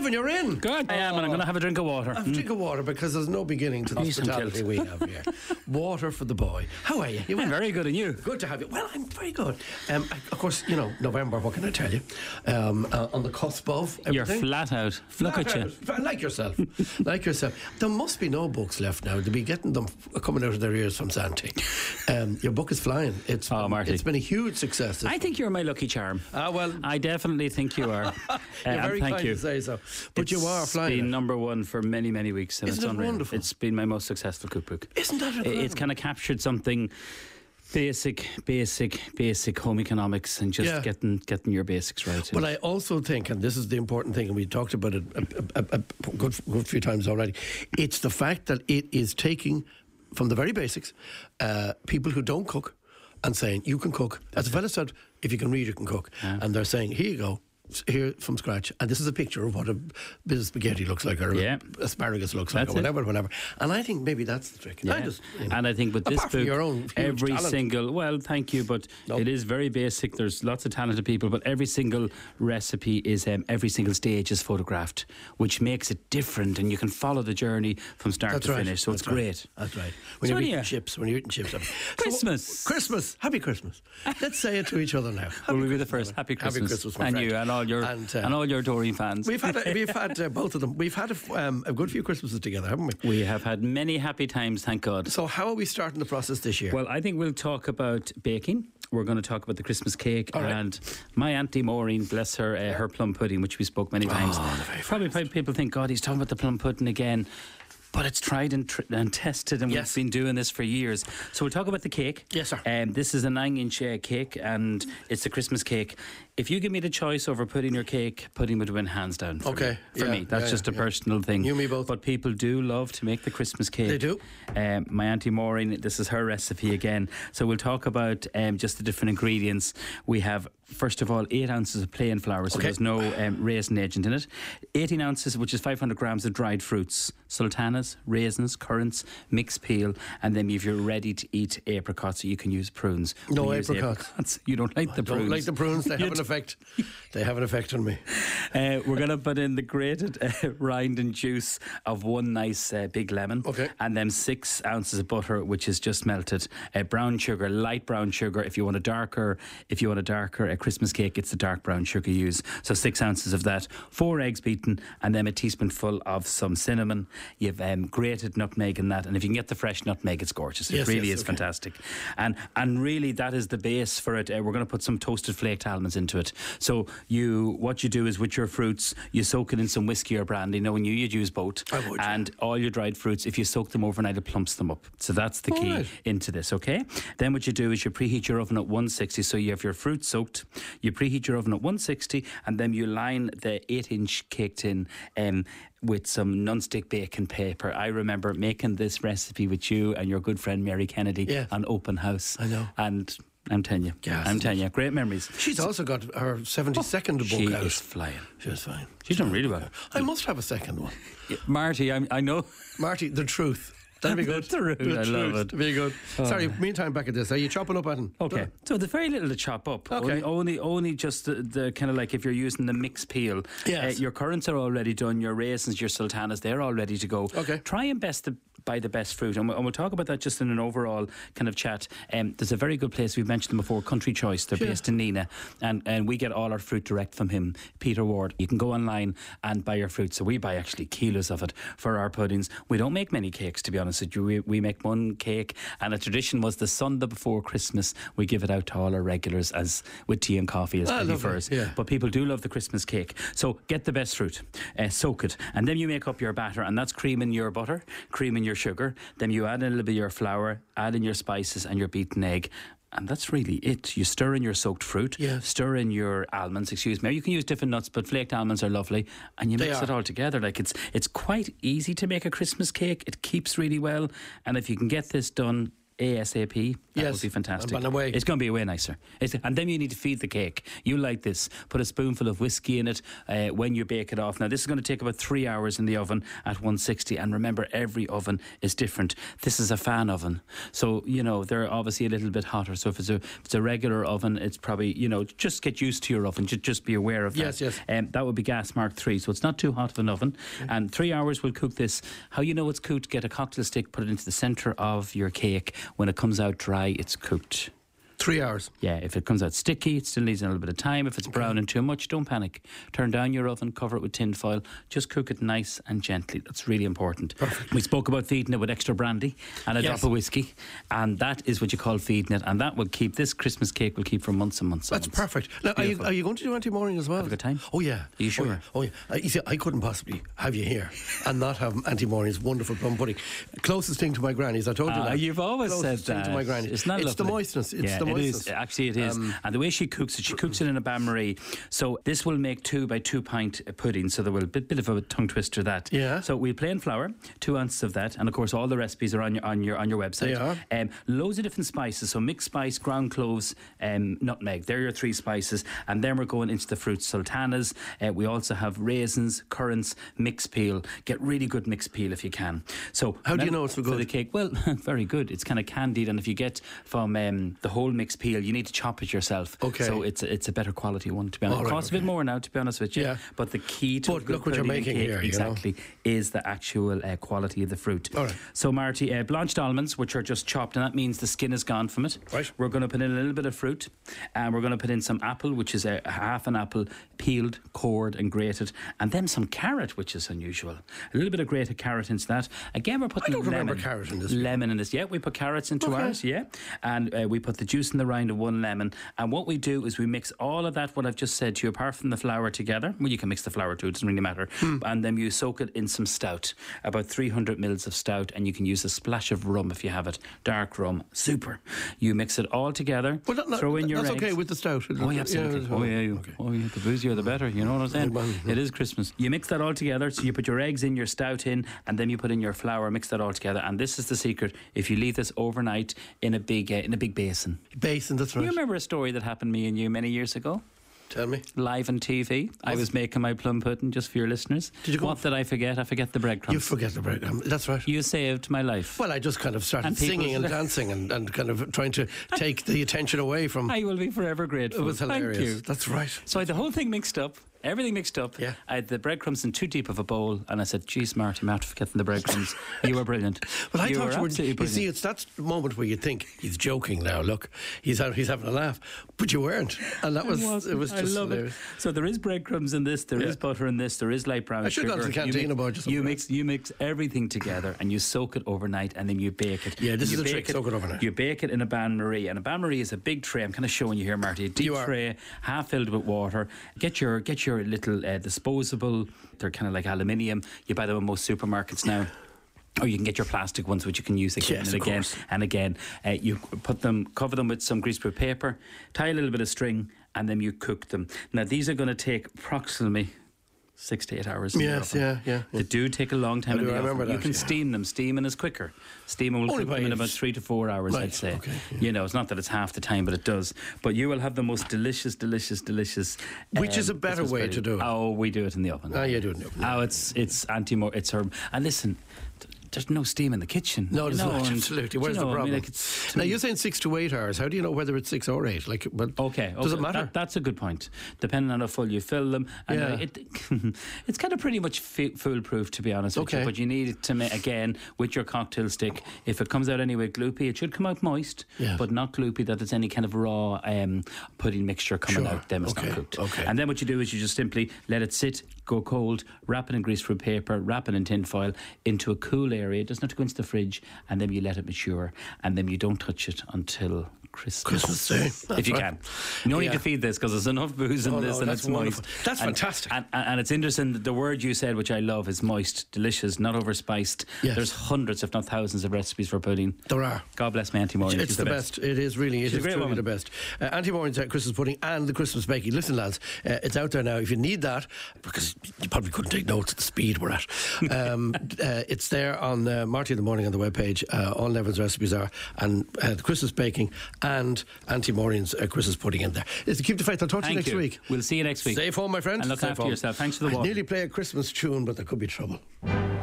Kevin, you're in. Good. I am, and I'm going to have a drink of water. Have a drink of water because there's no beginning to the hospitality we have here. Water for the boy. How are you? I'm very good, and you? Good to have you. Well, I'm very good. Of course, you know, November, what can I tell you? On the cusp of everything. You're flat out. Look at you. Like yourself. Like yourself. There must be no books left now. They'll be getting them coming out of their ears from Santi. Your book is flying. Marty. It's been a huge success. I think you're my lucky charm. Well, I definitely think you are. You're very thank kind you. to say so. But you are flying. It's been number one for many, many weeks. And Isn't it's it unreal. wonderful? It's been my most successful cookbook. Isn't that incredible? It's kind of captured something basic home economics and just getting your basics right. But I also think, and this is the important thing, and we talked about it a good few times already, it's the fact that it is taking from the very basics people who don't cook and saying you can cook. As a fella said, if you can read, you can cook. Yeah. And they're saying, here you go, here from scratch, and this is a picture of what a bit of spaghetti looks like, or asparagus looks like, or whatever. And I think maybe that's the trick. Yeah. And I think with this book, your own every talent. single, well, thank you, but it is very basic. There's lots of talented people, but every single recipe is, every single stage is photographed, which makes it different, and you can follow the journey from start to finish. So it's great. That's right. When you're eating chips, Christmas, happy Christmas. Let's say it to each other now. Will we be the first? Happy Christmas. Happy Christmas, my and friend. You and all your Doreen fans. We've had both of them. We've had a good few Christmases together, haven't we? We have had many happy times, thank God. So how are we starting the process this year? Well, I think we'll talk about baking. We're going to talk about the Christmas cake and my Auntie Maureen, bless her, her plum pudding, which we spoke many times. Probably people think, God, he's talking about the plum pudding again. But it's tried and tested, and we've been doing this for years. So we'll talk about the cake. Yes, sir. This is a 9-inch cake, and it's a Christmas cake. If you give me the choice over pudding or cake, pudding would win hands down. For me. That's just a personal thing. You, me both. But people do love to make the Christmas cake. They do. My Auntie Maureen, this is her recipe again. So we'll talk about just the different ingredients. We have, first of all, 8 ounces of plain flour, so there's no raisin agent in it. 18 ounces, which is 500 grams of dried fruits, sultanas, raisins, currants, mixed peel, and then if you're ready to eat apricots, you can use prunes. No apricots. You don't like the prunes. I don't like the prunes. They have an effect. They have an effect on me. We're going to put in the grated rind and juice of one nice big lemon. And then 6 ounces of butter, which is just melted. Brown sugar, light brown sugar. If you want a darker Christmas cake, it's the dark brown sugar you use. So 6 ounces of that. 4 eggs beaten, and then a teaspoonful of some cinnamon. You've grated nutmeg in that, and if you can get the fresh nutmeg, it's gorgeous. It really is fantastic. And really, that is the base for it. We're going to put some toasted flaked almonds into it. So what you do is with your fruits, you soak it in some whiskey or brandy. Knowing you'd use both. I would. And all your dried fruits, if you soak them overnight, it plumps them up. So that's the key into this, okay? Then what you do is you preheat your oven at 160. So you have your fruit soaked. You preheat your oven at 160, and then you line the 8-inch cake tin with some non-stick baking paper. I remember making this recipe with you and your good friend Mary Kennedy on Open House. I know. And I'm telling you, great memories. She's also got her 72nd book out. She is flying. She's fine. She's done really well. I must have a second one. Marty, I know. Marty, the truth. That'd be good. I love it. Very good. Sorry, meantime, back at this. Are you chopping up, Adam? Okay. So there's very little to chop up. Okay. Only just the kind of like if you're using the mixed peel. Yes. Your currants are already done. Your raisins, your sultanas, they're all ready to go. Okay. Try and buy the best fruit. And we'll talk about that just in an overall kind of chat. There's a very good place, we've mentioned them before, Country Choice. They're based in Nina. And we get all our fruit direct from him, Peter Ward. You can go online and buy your fruit. So we buy actually kilos of it for our puddings. We don't make many cakes, to be honest with you. We make one cake, and a tradition was the Sunday before Christmas we give it out to all our regulars as with tea and coffee as pretty first. But people do love the Christmas cake. So get the best fruit, soak it, and then you make up your batter, and that's cream in your butter, cream in your sugar. Then you add in a little bit of your flour, add in your spices and your beaten egg. And that's really it. You stir in your soaked fruit, stir in your almonds, excuse me. You can use different nuts, but flaked almonds are lovely. And you mix it all together. Like it's quite easy to make a Christmas cake. It keeps really well. And if you can get this done ASAP, that would be fantastic. And away. It's going to be way nicer. And then you need to feed the cake. You like this. Put a spoonful of whiskey in it when you bake it off. Now, this is going to take about 3 hours in the oven at 160. And remember, every oven is different. This is a fan oven. So, they're obviously a little bit hotter. So if it's a regular oven, it's probably, just get used to your oven. Just be aware of that. Yes. That would be gas mark 3. So it's not too hot of an oven. And 3 hours will cook this. How you know it's cooked? Get a cocktail stick, put it into the centre of your cake. When it comes out dry, it's cooked. 3 hours. Yeah, if it comes out sticky, it still needs a little bit of time. If it's browning too much, don't panic. Turn down your oven, cover it with tin foil. Just cook it nice and gently. That's really important. Perfect. We spoke about feeding it with extra brandy and a drop of whiskey, and that is what you call feeding it, and that will keep, this Christmas cake will keep for months and months. That's perfect. Now, are you going to do anti-morning as well? Have a good time. Oh yeah. Are you sure? Oh yeah. You see, I couldn't possibly have you here and not have anti-morning's wonderful plum pudding. Closest thing to my granny's. I told you that. You've always closest said that. Thing to my granny. It's not It's lovely. the moistness. It's the It moistness. is. Actually, it is. And the way she cooks it in a bain-marie. So this will make 2 by 2 pint pudding. So there will be a bit of a tongue twister that. Yeah. So we plain flour, 2 ounces of that, and of course all the recipes are on your website. They are. Loads of different spices. So mixed spice, ground cloves, nutmeg. They're your 3 spices, and then we're going into the fruits, sultanas. We also have raisins, currants, mixed peel. Get really good mixed peel if you can. So how do you know it's so good? For the cake, well, very good. It's kind of candied, and if you get from the whole mixed peel, you need to chop it yourself. Okay. So it's a better quality one, to be honest. It costs a bit more now, to be honest with you. Yeah. But the key to But look what you're making cake, here, exactly, is the actual quality of the fruit. All right. So, Marty, blanched almonds, which are just chopped, and that means the skin is gone from it. Right. We're going to put in a little bit of fruit, and we're going to put in some apple, which is half an apple, peeled, cored, and grated, and then some carrot, which is unusual. A little bit of grated carrot into that. Again, we're putting remember carrot in this. Lemon in this. Yeah, we put carrots into ours. Yeah, and we put the juice in the rind of 1 lemon. And what we do is we mix all of that, what I've just said to you, apart from the flour together. Well, you can mix the flour too, it doesn't really matter. And then you soak it in some stout, about 300 mils of stout, and you can use a splash of rum if you have it. Dark rum, super. You mix it all together, throw in your eggs. That's okay with the stout. Oh, yeah, absolutely. The boozier the better, you know what I'm saying? It is Christmas. You mix that all together, so you put your eggs in, your stout in, and then you put in your flour, mix that all together. And this is the secret. If you leave this overnight in a big basin. Basin, that's right. You remember a story that happened to me and you many years ago? Tell me. Live on TV. I was making my plum pudding, just for your listeners. Did you go? What did I forget? I forget the breadcrumbs. You forget the breadcrumbs. That's right. You saved my life. Well, I just kind of started singing and dancing and kind of trying to take the attention away from... I will be forever grateful. It was hilarious. Thank you. That's right. So I had the whole thing mixed up. Everything mixed up. Yeah. I had the breadcrumbs in too deep of a bowl, and I said, "Geez, Marty, I'm after forgetting the breadcrumbs." You were brilliant. Well, I thought you were absolutely brilliant. You see, it's that moment where you think he's joking now. Look, he's having a laugh, but you weren't, and that was it was just hilarious. So there is breadcrumbs in this, there is butter in this, there is light brown sugar. I should have gone to the canteen about just you mix everything together, and you soak it overnight, and then you bake it. Yeah, this is a trick. Soak it overnight. You bake it in a bain-marie, and a bain-marie is a big tray. I'm kind of showing you here, Marty. A deep tray, half filled with water. Get your little disposable. They're kind of like aluminium. You buy them in most supermarkets now. Or you can get your plastic ones, which you can use again and again and again. You cover them with some greaseproof paper, tie a little bit of string, and then you cook them. Now, these are going to take approximately 6 to 8 hours. Yes, yeah. They do take a long time in the oven. You can steam them. Steaming is quicker. Steaming will cook them in about 3 to 4 hours, I'd say. Okay, yeah. You know, it's not that it's half the time, but it does. But you will have the most delicious. Which is a better way to do it. Oh, we do it in the oven. Oh, you do it in the oven. Oh, it's anti-more. It's herb. And listen, there's no steam in the kitchen. No, there's not. Absolutely. Where's the problem? I mean, now, you're saying 6 to 8 hours. How do you know whether it's 6 or 8? Okay. Does it matter? That's a good point. Depending on how full you fill them. And it's kind of pretty much foolproof, to be honest with you. But you need it to make, again, with your cocktail stick. If it comes out anyway gloopy, it should come out moist, but not gloopy that it's any kind of raw pudding mixture coming out. Then it's not cooked. Okay. And then what you do is you just simply let it sit, go cold, wrap it in greaseproof paper, wrap it in tin foil into a cool area. It doesn't have to go into the fridge, and then you let it mature, and then you don't touch it until Christmas Day. If you can. No need to feed this because there's enough booze in this and it's wonderful. moist. That's fantastic. And it's interesting that the word you said, which I love, is moist, delicious, not overspiced. Yes. There's hundreds, if not thousands, of recipes for pudding. There are. God bless me, Auntie Maureen. It's the best. It is really. It is truly the best. Auntie Maureen's Christmas pudding and the Christmas baking. Listen, lads, it's out there now. If you need that, because you probably couldn't take notes at the speed we're at, it's there on Marty in the Morning on the webpage. All Nevin's recipes are, and the Christmas baking and Auntie Maureen's Christmas pudding in there. It's to Keep the Faith. I'll talk to you next week. We'll see you next week. Safe home, my friend. And look after yourself. Thanks for the walk. I nearly play a Christmas tune, but there could be trouble.